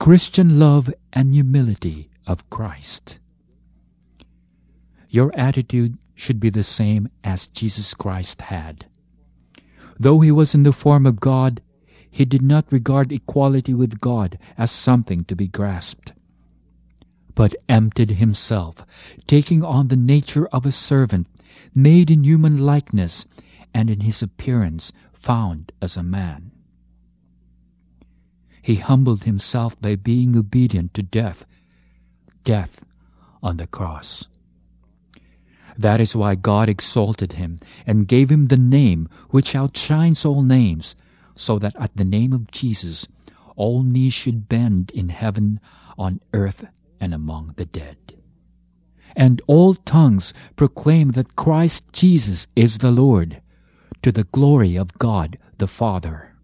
Christian love and humility of Christ. Your attitude should be the same as Jesus Christ had. Though he was in the form of God, he did not regard equality with God as something to be grasped, but emptied himself, taking on the nature of a servant, made in human likeness, and in his appearance found as a man. He humbled himself by being obedient to death on the cross. That is why God exalted him and gave him the name which outshines all names, so that at the name of Jesus all knees should bend in heaven, on earth, and among the dead, and all tongues proclaim that Christ Jesus is the Lord, to the glory of God the Father.